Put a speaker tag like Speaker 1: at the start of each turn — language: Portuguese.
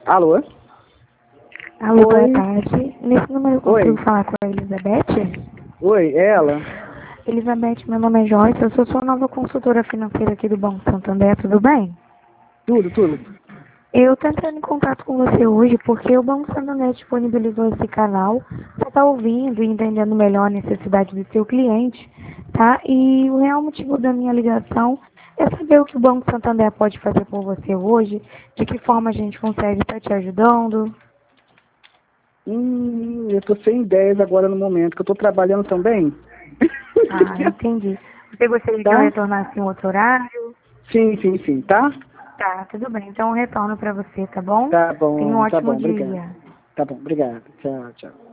Speaker 1: Alô?
Speaker 2: Alô, boa
Speaker 1: Oi.
Speaker 2: tarde. Nesse número eu consigo falar com a Elizabeth?
Speaker 1: Oi, é ela?
Speaker 2: Elizabeth, meu nome é Joyce, eu sou sua nova consultora financeira aqui do Banco Santander, tudo bem?
Speaker 1: Tudo.
Speaker 2: Eu tô entrando em contato com você hoje porque o Banco Santander disponibilizou esse canal para estar ouvindo e entendendo melhor a necessidade do seu cliente, tá? E o real motivo da minha ligação é saber o que o Banco Santander pode fazer por você hoje, de que forma a gente consegue estar te ajudando.
Speaker 1: Eu tô sem ideias agora no momento, que eu tô trabalhando também.
Speaker 2: Ah, entendi. Você gostaria que eu
Speaker 1: Tá?
Speaker 2: retornasse em outro horário?
Speaker 1: Sim, tá?
Speaker 2: Tá, tudo bem. Então eu retorno para você, tá bom?
Speaker 1: Tá
Speaker 2: Tenha um
Speaker 1: bom,
Speaker 2: ótimo
Speaker 1: obrigado.
Speaker 2: dia.
Speaker 1: Tá bom, obrigado. Tchau.